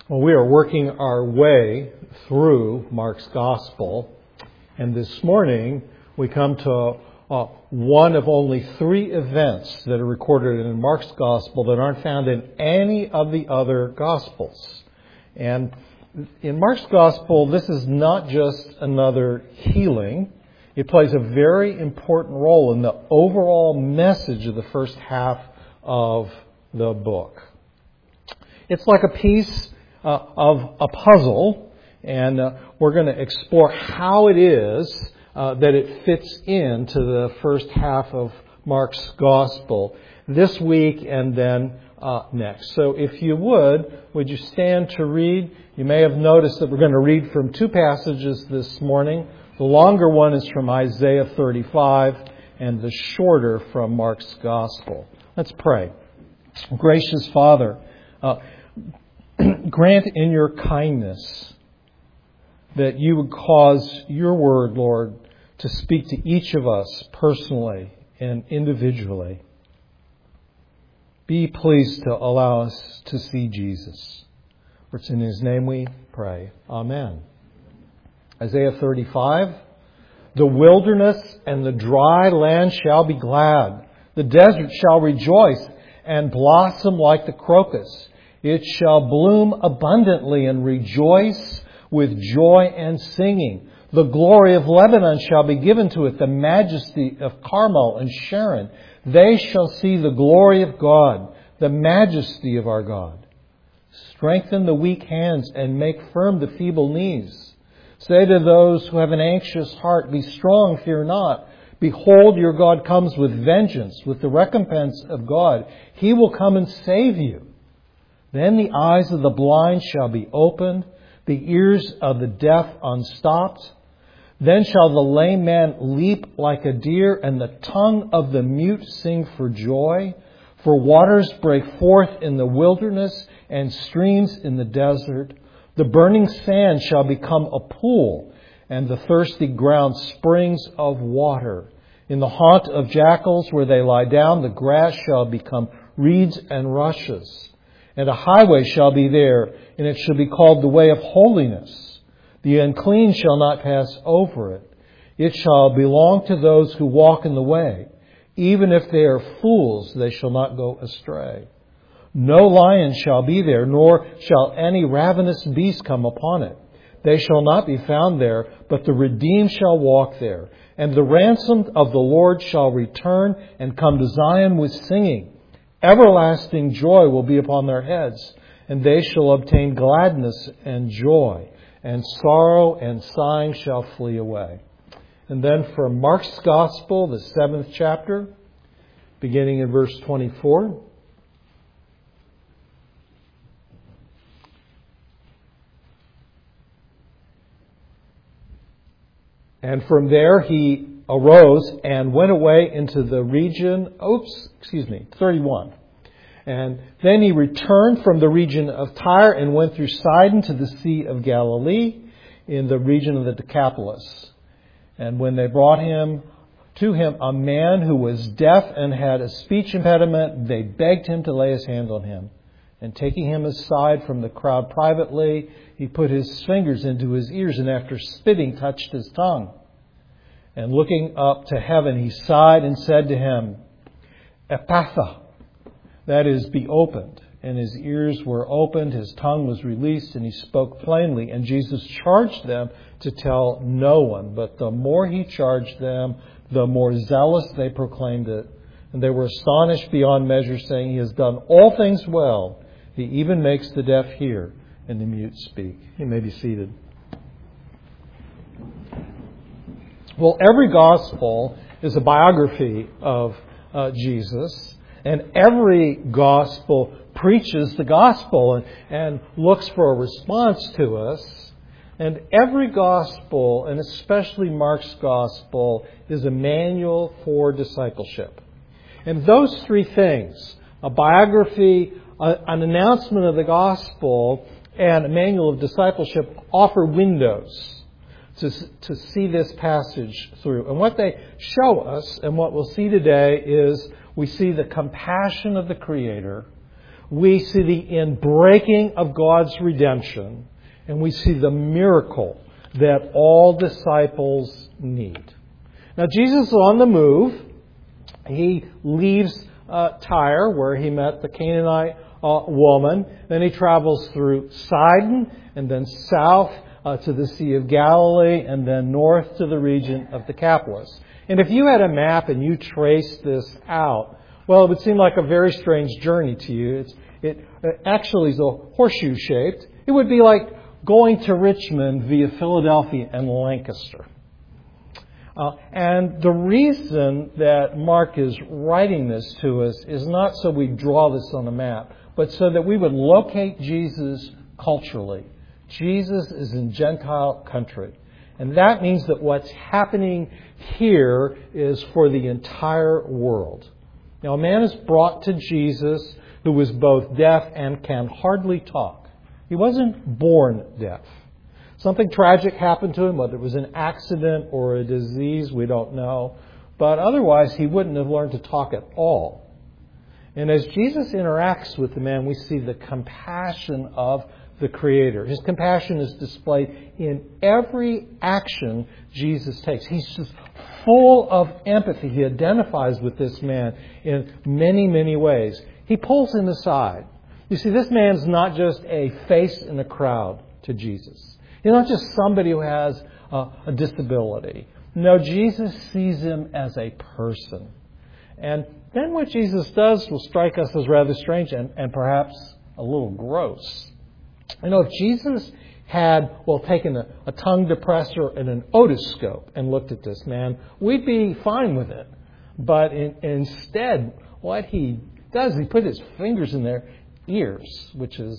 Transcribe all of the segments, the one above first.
Well, we are working our way through Mark's Gospel, and this morning we come to one of only 3 events that are recorded in Mark's Gospel that aren't found in any of the other Gospels. And in Mark's Gospel, this is not just another healing. It plays a very important role in the overall message of the first half of the book. It's like a piece of a puzzle, and we're going to explore how it is that it fits into the first half of Mark's Gospel this week and then next. So if you would you stand to read? You may have noticed that we're going to read from 2 passages this morning. The longer one is from Isaiah 35 and the shorter from Mark's Gospel. Let's pray. Gracious Father, grant in your kindness that you would cause your word, Lord, to speak to each of us personally and individually. Be pleased to allow us to see Jesus. For it's in His name we pray. Amen. Isaiah 35. The wilderness and the dry land shall be glad. The desert shall rejoice and blossom like the crocus. It shall bloom abundantly and rejoice with joy and singing. The glory of Lebanon shall be given to it, the majesty of Carmel and Sharon. They shall see the glory of God, the majesty of our God. Strengthen the weak hands and make firm the feeble knees. Say to those who have an anxious heart, be strong, fear not. Behold, your God comes with vengeance, with the recompense of God. He will come and save you. Then the eyes of the blind shall be opened, the ears of the deaf unstopped. Then shall the lame man leap like a deer, and the tongue of the mute sing for joy. For waters break forth in the wilderness, and streams in the desert. The burning sand shall become a pool, and the thirsty ground springs of water. In the haunt of jackals where they lie down, the grass shall become reeds and rushes. And a highway shall be there, and it shall be called the way of holiness. The unclean shall not pass over it. It shall belong to those who walk in the way. Even if they are fools, they shall not go astray. No lion shall be there, nor shall any ravenous beast come upon it. They shall not be found there, but the redeemed shall walk there. And the ransomed of the Lord shall return and come to Zion with singing. Everlasting joy will be upon their heads, and they shall obtain gladness and joy, and sorrow and sighing shall flee away. And then from Mark's Gospel, the 7th chapter, beginning in verse 24. And from there he arose and went away into the region, 31. And then he returned from the region of Tyre and went through Sidon to the Sea of Galilee in the region of the Decapolis. And when they brought to him a man who was deaf and had a speech impediment, they begged him to lay his hands on him. And taking him aside from the crowd privately, he put his fingers into his ears and after spitting touched his tongue. And looking up to heaven, he sighed and said to him, Ephphatha, that is, be opened. And his ears were opened, his tongue was released, and he spoke plainly. And Jesus charged them to tell no one. But the more he charged them, the more zealous they proclaimed it. And they were astonished beyond measure, saying, He has done all things well. He even makes the deaf hear and the mute speak. You may be seated. Well, every gospel is a biography of Jesus, and every gospel preaches the gospel and looks for a response to us. And every gospel, and especially Mark's gospel, is a manual for discipleship. And those 3 things, a biography, an announcement of the gospel, and a manual of discipleship, offer windows to see this passage through. And what they show us, and what we'll see today, is we see the compassion of the Creator. we see the inbreaking of God's redemption, and we see the miracle that all disciples need. Now, Jesus is on the move. He leaves Tyre, where he met the Canaanite woman. Then he travels through Sidon, and then south to the Sea of Galilee, and then north to the region of Decapolis. And if you had a map and you traced this out, well, it would seem like a very strange journey to you. It actually is a horseshoe shaped. It would be like going to Richmond via Philadelphia and Lancaster. And the reason that Mark is writing this to us is not so we draw this on a map, but so that we would locate Jesus culturally. Jesus is in Gentile country. And that means that what's happening here is for the entire world. Now, a man is brought to Jesus who was both deaf and can hardly talk. He wasn't born deaf. Something tragic happened to him, whether it was an accident or a disease, we don't know. But otherwise, he wouldn't have learned to talk at all. And as Jesus interacts with the man, we see the compassion of the Creator. His compassion is displayed in every action Jesus takes. He's just full of empathy. He identifies with this man in many, many ways. He pulls him aside. You see, this man's not just a face in a crowd to Jesus. He's not just somebody who has a disability. No, Jesus sees him as a person. And then what Jesus does will strike us as rather strange and perhaps a little gross. You know, if Jesus had, taken a tongue depressor and an otoscope and looked at this man, we'd be fine with it. But instead, what he does, he put his fingers in their ears, which is,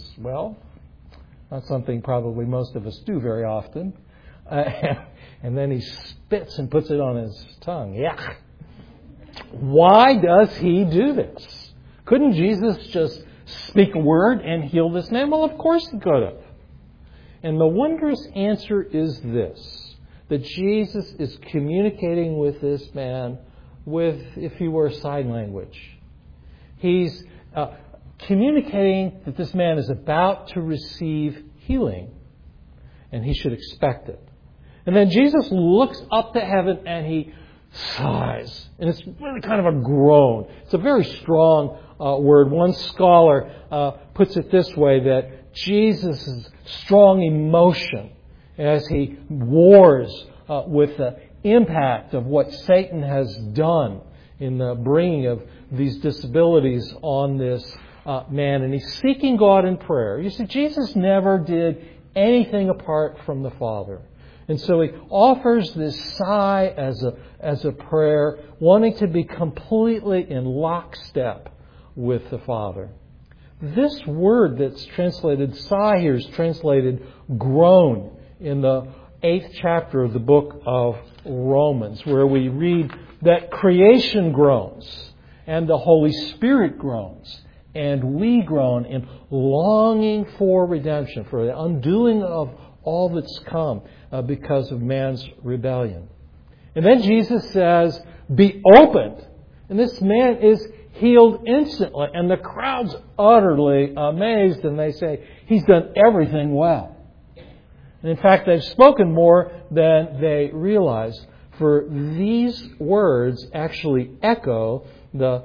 not something probably most of us do very often. And then he spits and puts it on his tongue. Yuck. Why does he do this? Couldn't Jesus just speak a word and heal this man? Well, of course he could have. And the wondrous answer is this, that Jesus is communicating with this man with, if he were, sign language. He's communicating that this man is about to receive healing, and he should expect it. And then Jesus looks up to heaven and he sighs. And it's really kind of a groan. It's a very strong word. One scholar puts it this way, that Jesus' strong emotion as he wars with the impact of what Satan has done in the bringing of these disabilities on this man. And he's seeking God in prayer. You see, Jesus never did anything apart from the Father. And so he offers this sigh as a prayer, wanting to be completely in lockstep with the Father. This word that's translated sigh here is translated groan in the 8th chapter of the book of Romans, where we read that creation groans and the Holy Spirit groans, and we groan in longing for redemption, for the undoing of all that's come because of man's rebellion. And then Jesus says, be opened. And this man is healed instantly. And the crowd's utterly amazed, and they say, he's done everything well. And in fact, they've spoken more than they realize. For these words actually echo the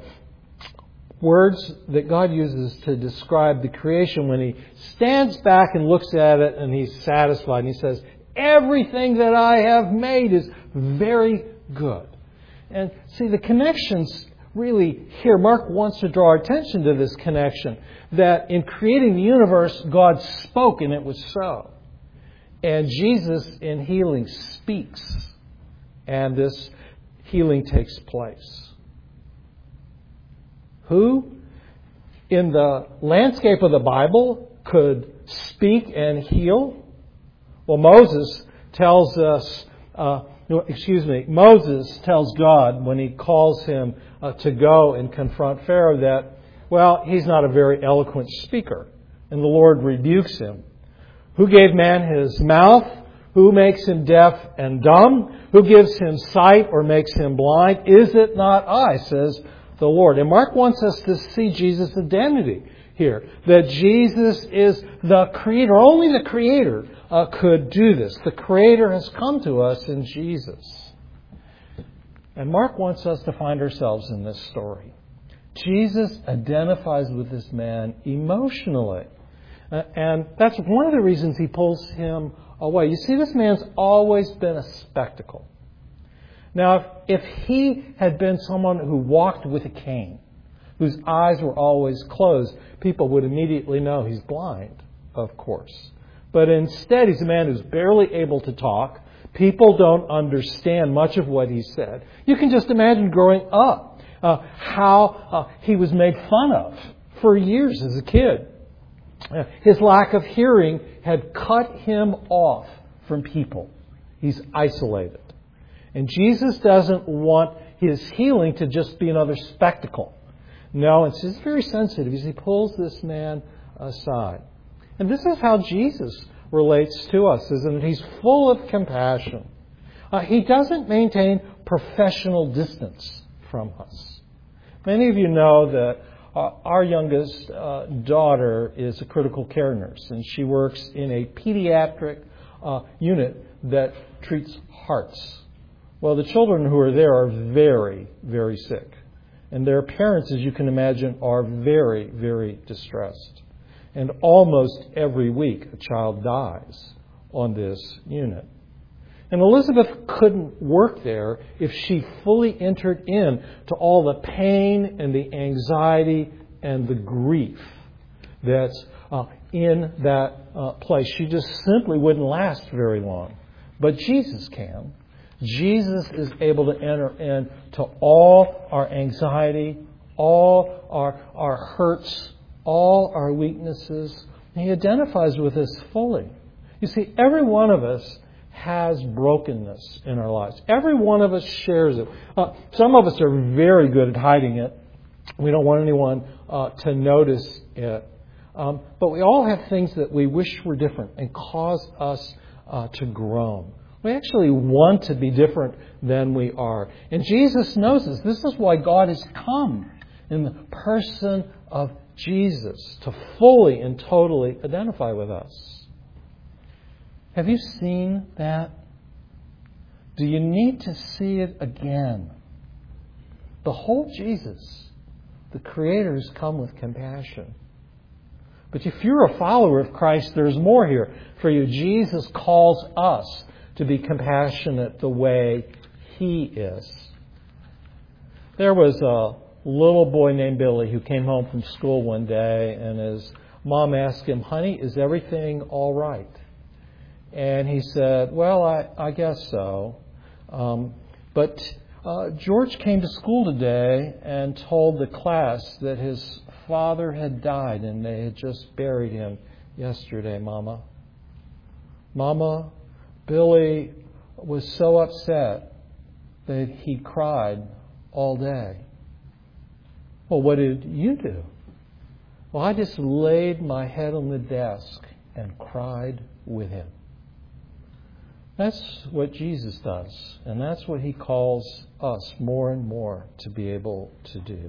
words that God uses to describe the creation when he stands back and looks at it and he's satisfied. And he says, everything that I have made is very good. And see, the connection's really here. Mark wants to draw our attention to this connection, that in creating the universe, God spoke and it was so. And Jesus, in healing, speaks. And this healing takes place. Who, in the landscape of the Bible, could speak and heal? Well, Moses tells God when he calls him to go and confront Pharaoh that, he's not a very eloquent speaker. And the Lord rebukes him. Who gave man his mouth? Who makes him deaf and dumb? Who gives him sight or makes him blind? Is it not I, says the Lord. And Mark wants us to see Jesus' identity here. That Jesus is the Creator. Only the Creator could do this. The Creator has come to us in Jesus. And Mark wants us to find ourselves in this story. Jesus identifies with this man emotionally. And that's one of the reasons he pulls him away. You see, this man's always been a spectacle. Now, if he had been someone who walked with a cane, whose eyes were always closed, people would immediately know he's blind, of course. But instead, he's a man who's barely able to talk. People don't understand much of what he said. You can just imagine growing up how he was made fun of for years as a kid. His lack of hearing had cut him off from people. He's isolated. And Jesus doesn't want his healing to just be another spectacle. No, it's just very sensitive as he pulls this man aside. And this is how Jesus relates to us, isn't it? He's full of compassion. He doesn't maintain professional distance from us. Many of you know that our youngest daughter is a critical care nurse, and she works in a pediatric unit that treats hearts. Well, the children who are there are very, very sick. And their parents, as you can imagine, are very, very distressed. And almost every week a child dies on this unit. And Elizabeth couldn't work there if she fully entered in to all the pain and the anxiety and the grief that's in that place. She just simply wouldn't last very long. But Jesus can. Jesus is able to enter into all our anxiety, all our hurts, all our weaknesses. He identifies with us fully. You see, every one of us has brokenness in our lives. Every one of us shares it. Some of us are very good at hiding it. We don't want anyone to notice it. But we all have things that we wish were different and cause us to groan. We actually want to be different than we are. And Jesus knows this. This is why God has come in the person of Jesus to fully and totally identify with us. Have you seen that? Do you need to see it again? The whole Jesus, the Creator, has come with compassion. But if you're a follower of Christ, there's more here for you. Jesus calls us to be compassionate the way He is. There was a little boy named Billy who came home from school one day, and his mom asked him, "Honey, is everything all right?" And he said, "Well, I guess so. But George came to school today and told the class that his father had died and they had just buried him yesterday, Mama. Mama, Billy was so upset that he cried all day." "Well, what did you do?" "Well, I just laid my head on the desk and cried with him." That's what Jesus does, and that's what He calls us more and more to be able to do.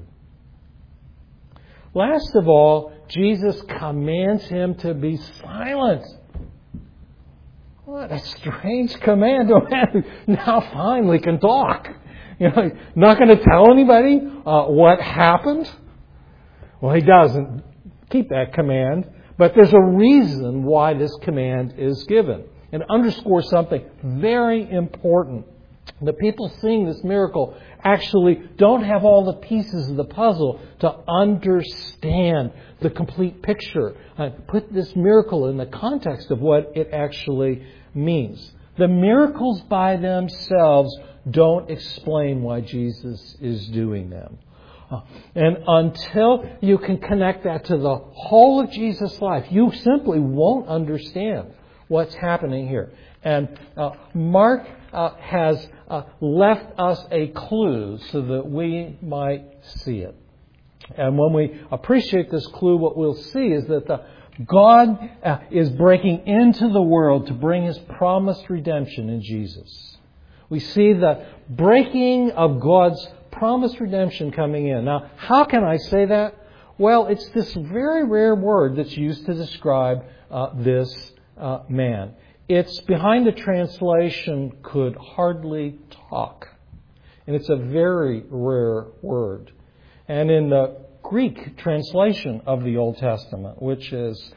Last of all, Jesus commands him to be silent. What a strange command to a man who now finally can talk. Not going to tell anybody what happened? Well, he doesn't keep that command, but there's a reason why this command is given. And underscores something very important. The people seeing this miracle actually don't have all the pieces of the puzzle to understand the complete picture. Put this miracle in the context of what it actually means. The miracles by themselves don't explain why Jesus is doing them. And until you can connect that to the whole of Jesus' life, you simply won't understand what's happening here. And Mark has left us a clue so that we might see it. And when we appreciate this clue, what we'll see is that God is breaking into the world to bring His promised redemption in Jesus. We see the breaking of God's promised redemption coming in. Now, how can I say that? Well, it's this very rare word that's used to describe this man. It's behind the translation, could hardly talk. And it's a very rare word. And in the Greek translation of the Old Testament, which is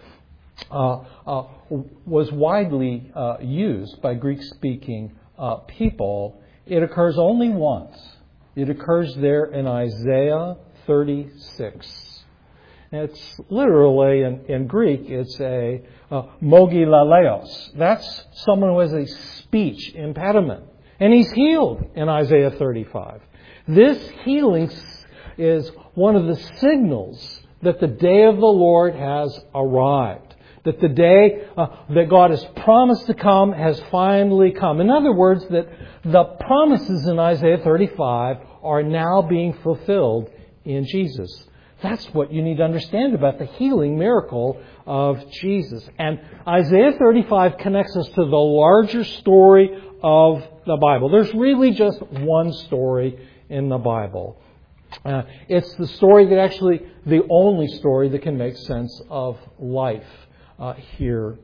was widely used by Greek-speaking people, it occurs only once. It occurs there in Isaiah 36. It's literally, in Greek, it's a mogilaleos. That's someone who has a speech impediment. And he's healed in Isaiah 35. This healing is one of the signals that the day of the Lord has arrived. That the day that God has promised to come has finally come. In other words, that the promises in Isaiah 35 are now being fulfilled in Jesus. That's what you need to understand about the healing miracle of Jesus. And Isaiah 35 connects us to the larger story of the Bible. There's really just one story in the Bible. It's the story that actually, the only story that can make sense of life here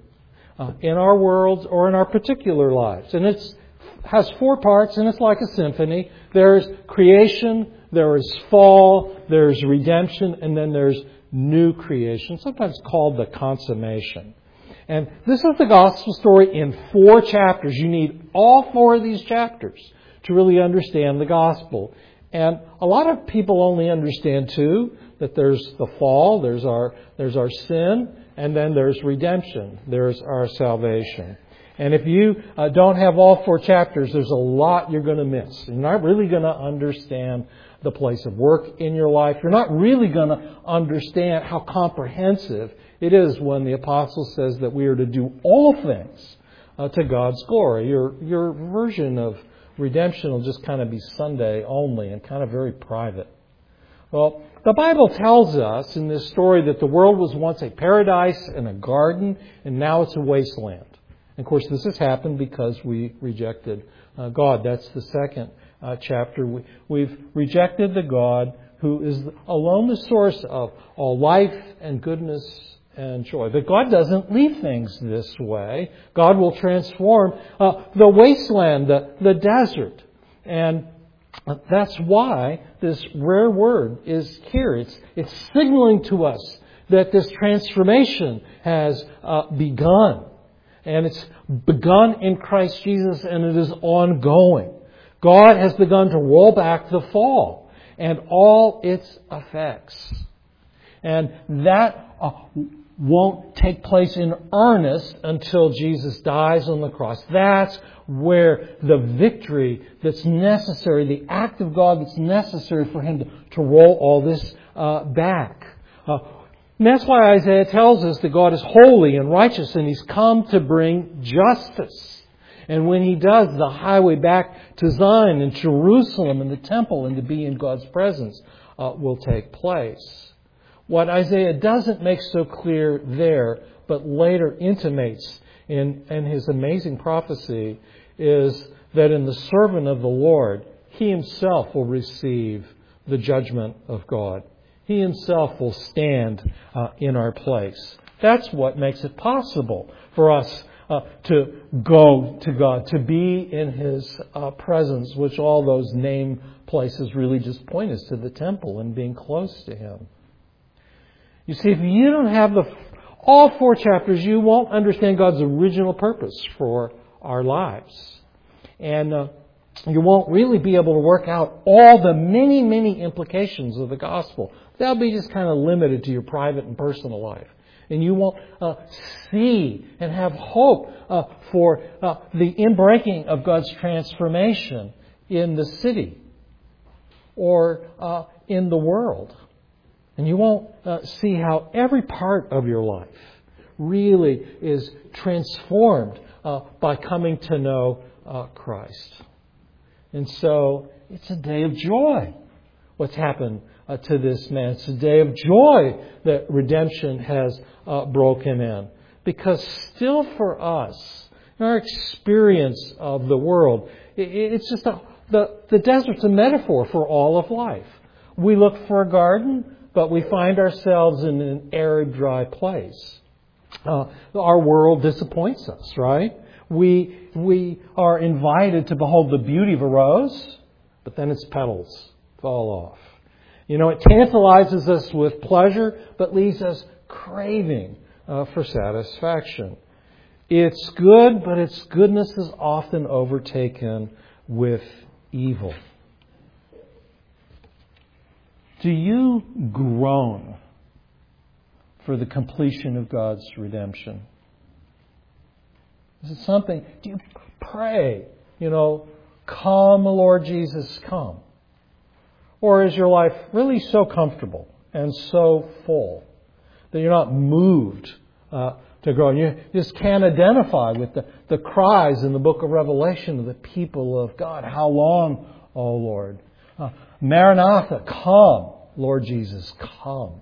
in our worlds or in our particular lives. And it has 4 parts, and it's like a symphony. There's creation, there is fall, there's redemption, and then there's new creation, sometimes called the consummation. And this is the gospel story in 4 chapters. You need all 4 of these chapters to really understand the gospel. And a lot of people only understand 2, that there's the fall, there's our sin, and then there's redemption, there's our salvation. And if you don't have all 4 chapters, there's a lot you're going to miss. You're not really going to understand the place of work in your life. You're not really going to understand how comprehensive it is when the apostle says that we are to do all things to God's glory. Your version of redemption will just kind of be Sunday only and kind of very private. Well, the Bible tells us in this story that the world was once a paradise and a garden, and now it's a wasteland. And of course, this has happened because we rejected God. That's the second chapter. We've rejected the God who is alone the source of all life and goodness and joy. But God doesn't leave things this way. God will transform the wasteland, the desert. And that's why this rare word is here. It's signaling to us that this transformation has begun. And it's begun in Christ Jesus, and it is ongoing. God has begun to roll back the fall and all its effects. And that won't take place in earnest until Jesus dies on the cross. That's where the victory that's necessary, the act of God that's necessary for Him to roll all this back. And that's why Isaiah tells us that God is holy and righteous, and He's come to bring justice. And when He does, the highway back to Zion and Jerusalem and the temple and to be in God's presence will take place. What Isaiah doesn't make so clear there, but later intimates in his amazing prophecy, is that in the servant of the Lord, he himself will receive the judgment of God. He himself will stand in our place. That's what makes it possible for us to go to God, to be in His presence, which all those name places really just point us to the temple and being close to Him. You see, if you don't have all 4 chapters, you won't understand God's original purpose for our lives. And you won't really be able to work out all the many, many implications of the gospel. They'll be just kind of limited to your private and personal life. And you won't see and have hope for the inbreaking of God's transformation in the city or in the world. And you won't see how every part of your life really is transformed by coming to know Christ. And so it's a day of joy, what's happened to this man. It's a day of joy that redemption has broken in. Because still for us, in our experience of the world, it's just the desert's a metaphor for all of life. We look for a garden. but we find ourselves in an arid, dry place. Our world disappoints us, right? We are invited to behold the beauty of a rose, but then its petals fall off. It tantalizes us with pleasure, but leaves us craving for satisfaction. It's good, but its goodness is often overtaken with evil. Do you groan for the completion of God's redemption? Is it something? Do you pray, come, Lord Jesus, come? Or is your life really so comfortable and so full that you're not moved to groan? You just can't identify with the cries in the book of Revelation of the people of God. How long, O Lord? Maranatha, come, Lord Jesus, come.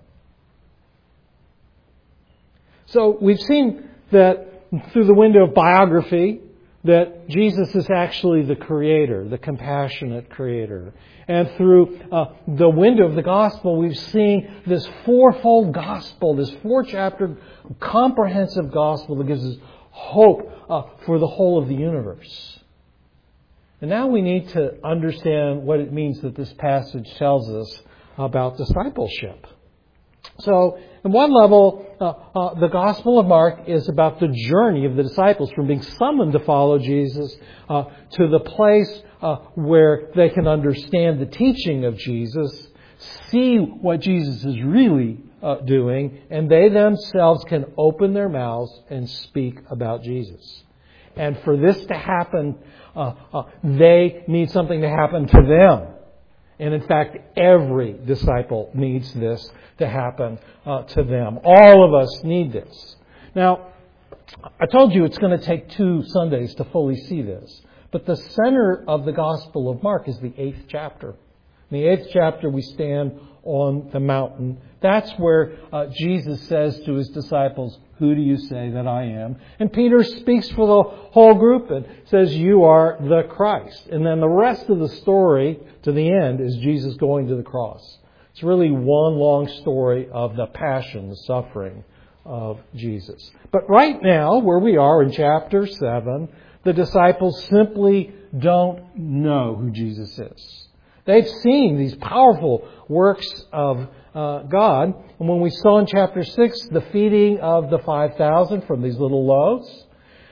So we've seen that through the window of biography, that Jesus is actually the Creator, the compassionate Creator. And through the window of the Gospel, we've seen this fourfold Gospel, this 4-chapter comprehensive Gospel that gives us hope for the whole of the universe. And now we need to understand what it means that this passage tells us about discipleship. So, on one level, the Gospel of Mark is about the journey of the disciples from being summoned to follow Jesus to the place where they can understand the teaching of Jesus, see what Jesus is really doing, and they themselves can open their mouths and speak about Jesus. And for this to happen, they need something to happen to them. And in fact, every disciple needs this to happen to them. All of us need this. Now, I told you it's going to take 2 Sundays to fully see this. But the center of the Gospel of Mark is the 8th chapter. In the 8th chapter, we stand on the mountain. That's where Jesus says to His disciples, "Who do you say that I am?" And Peter speaks for the whole group and says, "You are the Christ." And then the rest of the story to the end is Jesus going to the cross. It's really one long story of the passion, the suffering of Jesus. But right now, where we are in chapter 7, the disciples simply don't know who Jesus is. They've seen these powerful works of God. And when we saw in chapter 6 the feeding of the 5,000 from these little loaves,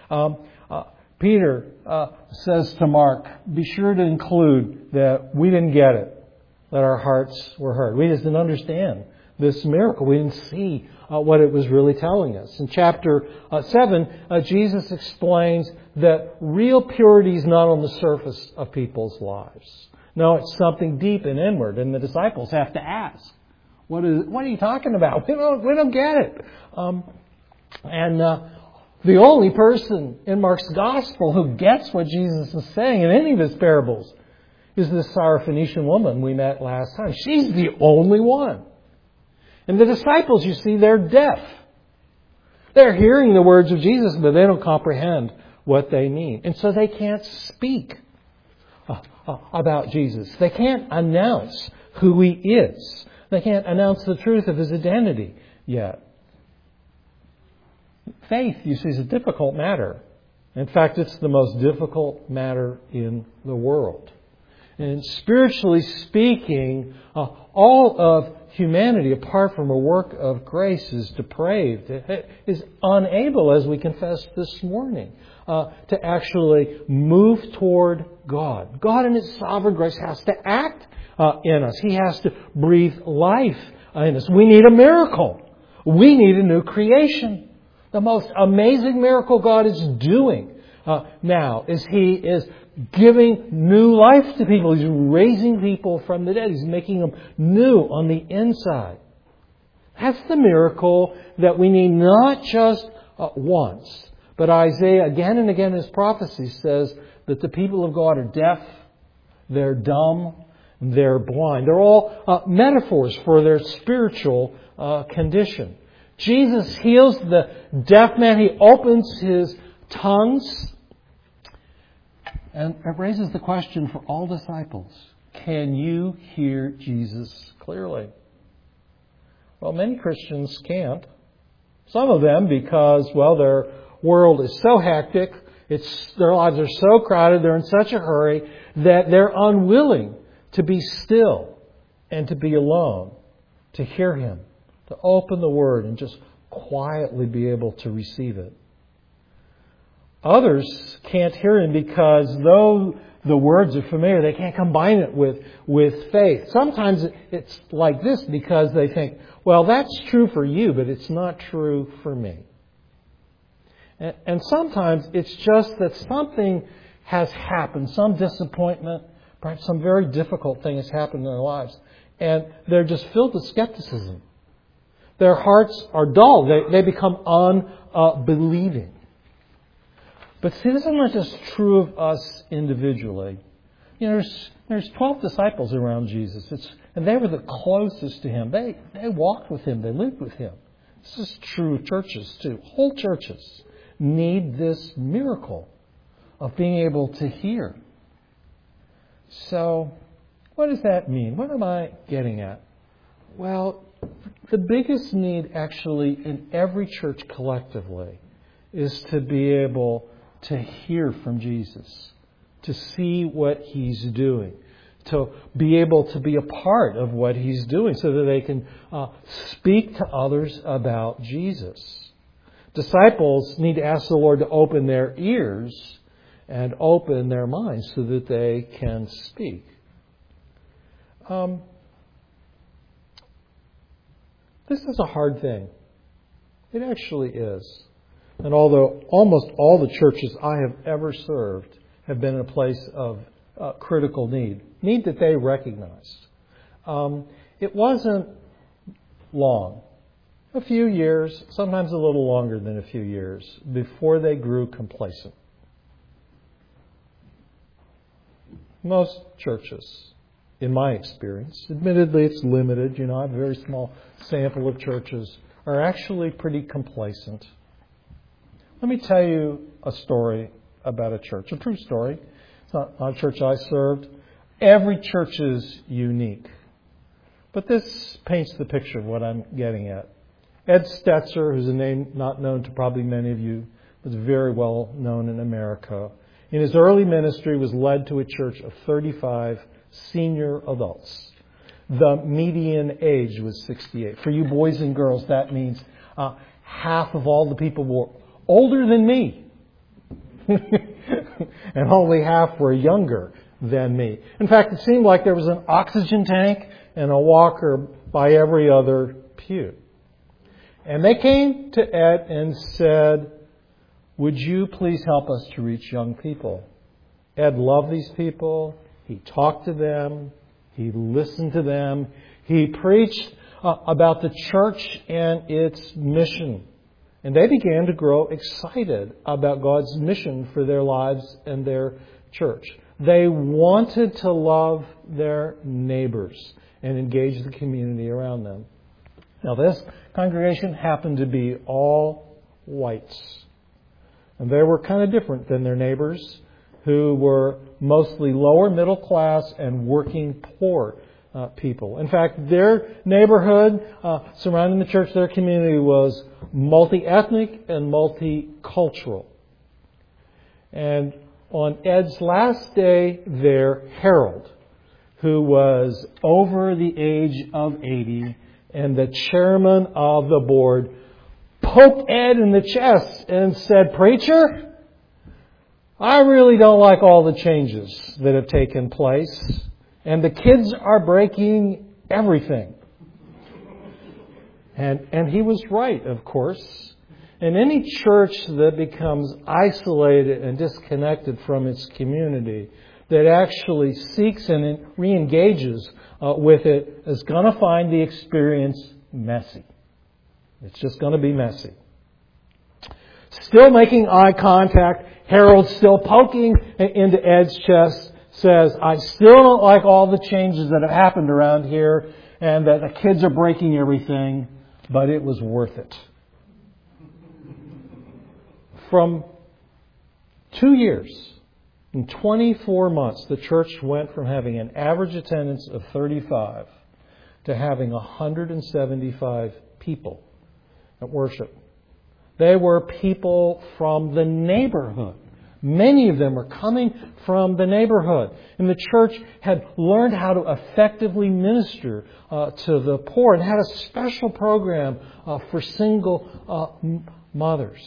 Peter says to Mark, be sure to include that we didn't get it, that our hearts were hurt. We just didn't understand this miracle. We didn't see what it was really telling us. In chapter 7, Jesus explains that real purity is not on the surface of people's lives. No, it's something deep and inward. And the disciples have to ask, what are you talking about? We don't get it. The only person in Mark's Gospel who gets what Jesus is saying in any of His parables is this Syrophoenician woman we met last time. She's the only one. And the disciples, you see, they're deaf. They're hearing the words of Jesus, but they don't comprehend what they mean. And so they can't speak about Jesus. They can't announce who He is. They can't announce the truth of His identity yet. Faith, you see, is a difficult matter. In fact, it's the most difficult matter in the world. And spiritually speaking, all of humanity, apart from a work of grace, is depraved, is unable, as we confessed this morning, to actually move toward God. God in His sovereign grace has to act in us. He has to breathe life in us. We need a miracle. We need a new creation. The most amazing miracle God is doing now is He is giving new life to people. He's raising people from the dead. He's making them new on the inside. That's the miracle that we need not just once. But Isaiah again and again in his prophecy says that the people of God are deaf, they're dumb, they're blind. They're all metaphors for their spiritual condition. Jesus heals the deaf man. He opens his tongues. And it raises the question for all disciples. Can you hear Jesus clearly? Well, many Christians can't. Some of them because, well, their world is so hectic, their lives are so crowded, they're in such a hurry that they're unwilling to be still and to be alone, to hear Him, to open the Word and just quietly be able to receive it. Others can't hear Him because though the words are familiar, they can't combine it with faith. Sometimes it's like this because they think, well, that's true for you, but it's not true for me. And sometimes it's just that something has happened, some disappointment, perhaps some very difficult thing has happened in their lives, and they're just filled with skepticism. Their hearts are dull. They become unbelieving. But see, this is not just true of us individually. You know, there's 12 disciples around Jesus, and they were the closest to Him. They walked with Him. They lived with Him. This is true of churches too. Whole churches need this miracle of being able to hear. So, what does that mean? What am I getting at? Well, the biggest need actually in every church collectively is to be able to hear from Jesus, to see what He's doing, to be able to be a part of what He's doing so that they can speak to others about Jesus. Disciples need to ask the Lord to open their ears and open their minds so that they can speak. This is a hard thing. It actually is. And although almost all the churches I have ever served have been in a place of critical need that they recognized, it wasn't long, a few years, sometimes a little longer than a few years, before they grew complacent. Most churches, in my experience, admittedly it's limited, I have a very small sample of churches, are actually pretty complacent. Let me tell you a story about a church, a true story. It's not a church I served. Every church is unique. But this paints the picture of what I'm getting at. Ed Stetzer, who's a name not known to probably many of you, was very well known in America. In his early ministry was led to a church of 35 senior adults. The median age was 68. For you boys and girls, that means half of all the people were older than me. And only half were younger than me. In fact, it seemed like there was an oxygen tank and a walker by every other pew. And they came to Ed and said, "Would you please help us to reach young people?" Ed loved these people. He talked to them. He listened to them. He preached about the church and its mission. And they began to grow excited about God's mission for their lives and their church. They wanted to love their neighbors and engage the community around them. Now, this congregation happened to be all whites. And they were kind of different than their neighbors, who were mostly lower middle class and working poor people. In fact, their neighborhood surrounding the church, their community, was multi-ethnic and multicultural. And on Ed's last day there, Harold, who was over the age of 80 and the chairman of the board, poked Ed in the chest and said, "Preacher, I really don't like all the changes that have taken place. And the kids are breaking everything." And he was right, of course. And any church that becomes isolated and disconnected from its community, that actually seeks and re-engages with it, is going to find the experience messy. It's just going to be messy. Still making eye contact, Harold still poking into Ed's chest, says, "I still don't like all the changes that have happened around here and that the kids are breaking everything, but it was worth it." From 2 years, in 24 months, the church went from having an average attendance of 35 to having 175 people at worship. They were people from the neighborhood. Many of them were coming from the neighborhood. And the church had learned how to effectively minister to the poor and had a special program for single mothers.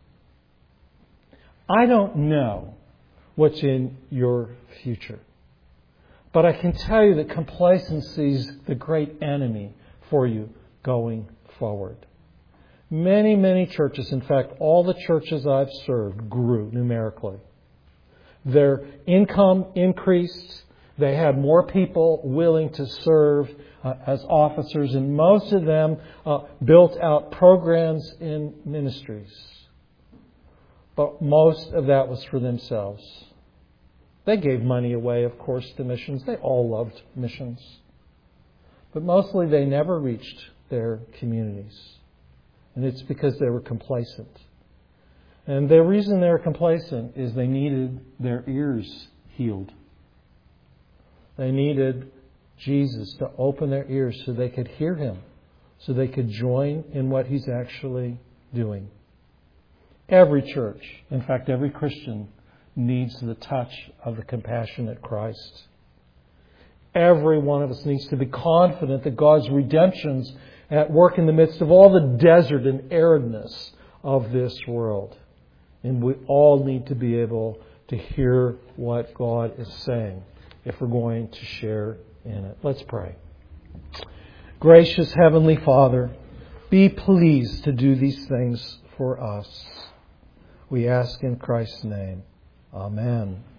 I don't know what's in your future. But I can tell you that complacency is the great enemy for you going forward. Many, many churches, in fact, all the churches I've served grew numerically. Their income increased. They had more people willing to serve as officers, and most of them built out programs in ministries. But most of that was for themselves. They gave money away, of course, to missions. They all loved missions. But mostly they never reached their communities. And it's because they were complacent. And the reason they were complacent is they needed their ears healed. They needed Jesus to open their ears so they could hear Him, so they could join in what He's actually doing. Every church, in fact, every Christian, needs the touch of the compassionate Christ. Every one of us needs to be confident that God's redemption's at work in the midst of all the desert and aridness of this world. And we all need to be able to hear what God is saying if we're going to share in it. Let's pray. Gracious Heavenly Father, be pleased to do these things for us. We ask in Christ's name. Amen.